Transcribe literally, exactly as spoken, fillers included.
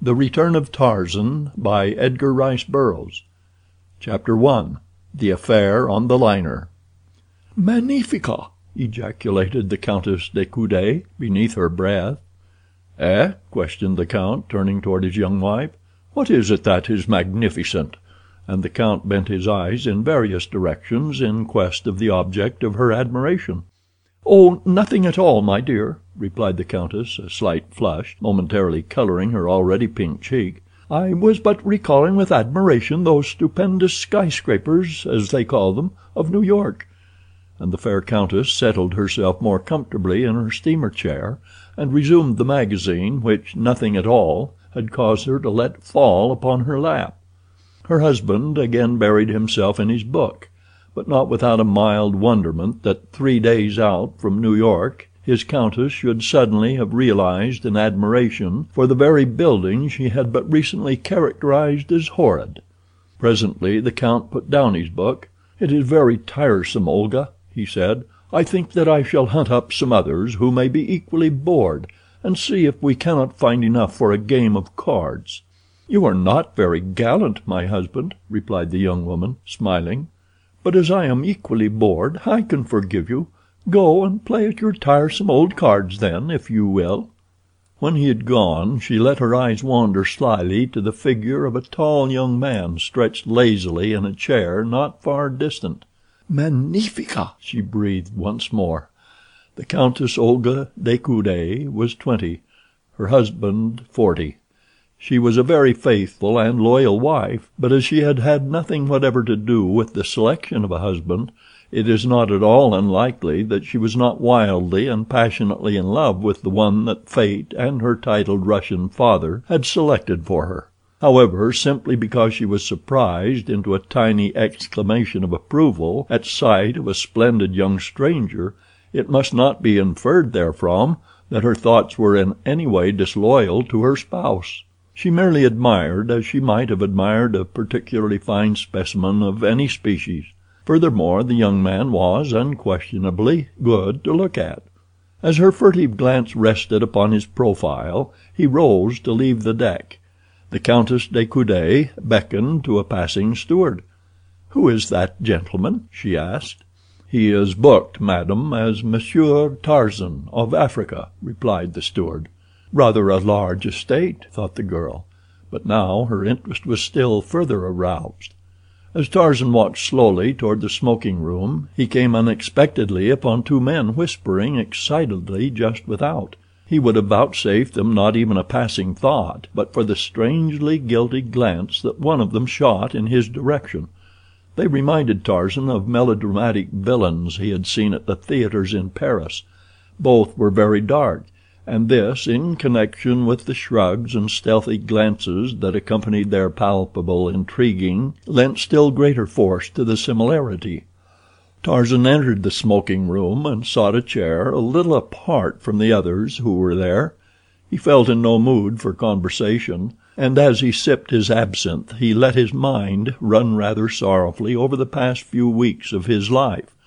The Return of Tarzan by Edgar Rice Burroughs. Chapter one. The Affair on the Liner. "Magnifique!" ejaculated the Countess de Coude beneath her breath. "Eh?" questioned the count, turning toward his young wife. "What is it that is magnificent?" And the count bent his eyes in various directions in quest of the object of her admiration. "Oh, nothing at all, my dear," replied the countess, a slight flush momentarily coloring her already pink cheek. "I was but recalling with admiration those stupendous skyscrapers, as they call them, of New York." And the fair countess settled herself more comfortably in her steamer chair and resumed the magazine which Nothing at All had caused her to let fall upon her lap. Her husband again buried himself in his book, but not without a mild wonderment that three days out from New York his countess should suddenly have realized an admiration for the very building she had but recently characterized as horrid. Presently the count put down his book. "It is very tiresome, Olga," he said. "I think that I shall hunt up some others who may be equally bored, and see if we cannot find enough for a game of cards." "You are not very gallant, my husband," replied the young woman, smiling. "But as I am equally bored I can forgive you. Go and play at your tiresome old cards then, if you will." When he had gone she let her eyes wander slyly to the figure of a tall young man stretched lazily in a chair not far distant. "Magnifique!" she breathed once more. The Countess Olga de Coude was twenty, her husband forty. She was a very faithful and loyal wife, but as she had had nothing whatever to do with the selection of a husband, it is not at all unlikely that she was not wildly and passionately in love with the one that fate and her titled Russian father had selected for her. However, simply because she was surprised into a tiny exclamation of approval at sight of a splendid young stranger, it must not be inferred therefrom that her thoughts were in any way disloyal to her spouse. She merely admired as she might have admired a particularly fine specimen of any species. Furthermore, the young man was unquestionably good to look at. As her furtive glance rested upon his profile, he rose to leave the deck. The Countess de Coude beckoned to a passing steward. "Who is that gentleman?" she asked. "He is booked, madam, as Monsieur Tarzan, of Africa," replied the steward. Rather a large estate, thought the girl, but now her interest was still further aroused. As Tarzan walked slowly toward the smoking room he came unexpectedly upon two men whispering excitedly just without. He would have vouchsafed them not even a passing thought but for the strangely guilty glance that one of them shot in his direction. They reminded Tarzan of melodramatic villains he had seen at the theaters in Paris. Both were very dark, and this, in connection with the shrugs and stealthy glances that accompanied their palpable intriguing, lent still greater force to the similarity. Tarzan entered the smoking room and sought a chair a little apart from the others who were there. He felt in no mood for conversation, and as he sipped his absinthe he let his mind run rather sorrowfully over the past few weeks of his life.